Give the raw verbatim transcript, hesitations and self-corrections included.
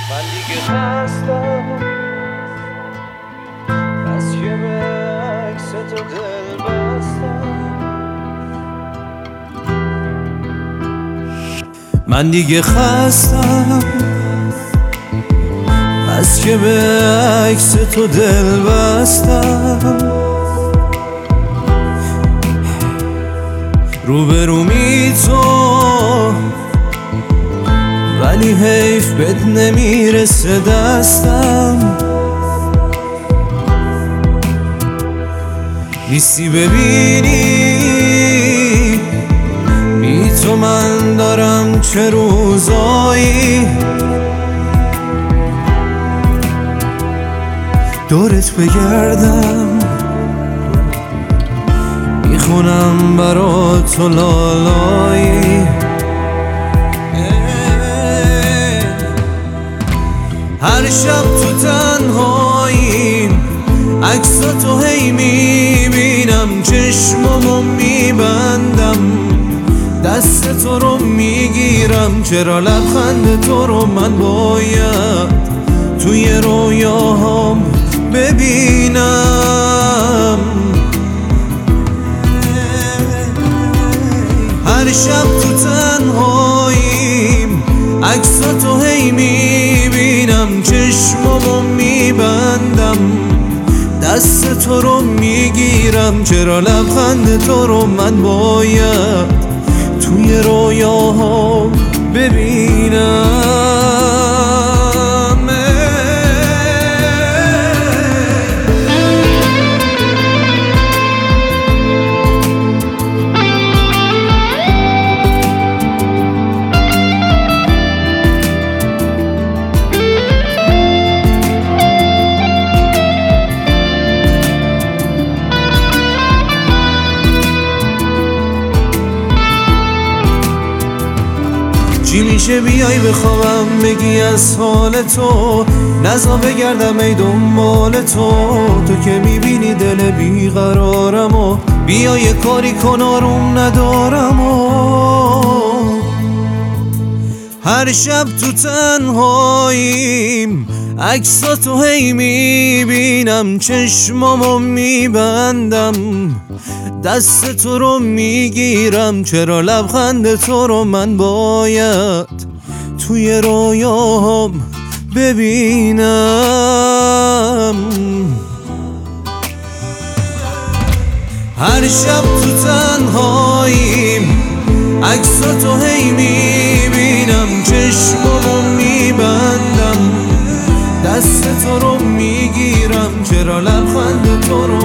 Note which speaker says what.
Speaker 1: من دیگه خستم از که به عکس تو دل بستم. من دیگه خستم از که به عکس تو دل بستم. روبرومی تو ولی حیف بد نمیرسه دستم. نیستی ببینی بی تو من دارم چه روزایی. دورت بگردم میخونم برا تو لالایی. هر شب تو تنهاییم عکساتو هی میبینم، چشمامو میبندم دست تو رو میگیرم. چرا لبخند تو رو من باید توی رویاهام ببینم؟ هر شب تو تنهاییم عکساتو هی میبینم، چشمامو میبندم دست تو رو میگیرم. چرا لبخند تو رو من باید توی رویاهام ببینم؟ چی میشه بیای بخوابم بگی از حال تو، نزا بگردم ای دنبال تو. تو که میبینی دل بیقرارم و بیا یه کاری کن آروم ندارم و هر شب تو تنهاییم عکساتو هی میبینم، چشمامو میبندم دست تو رو میگیرم. چرا لبخند تو رو من باید توی رویاهام ببینم؟ هر شب تو تنهاییم عکساتو هی میبینم، چشمامو میبندم دست تو رو میگیرم. چرا لبخند تو رو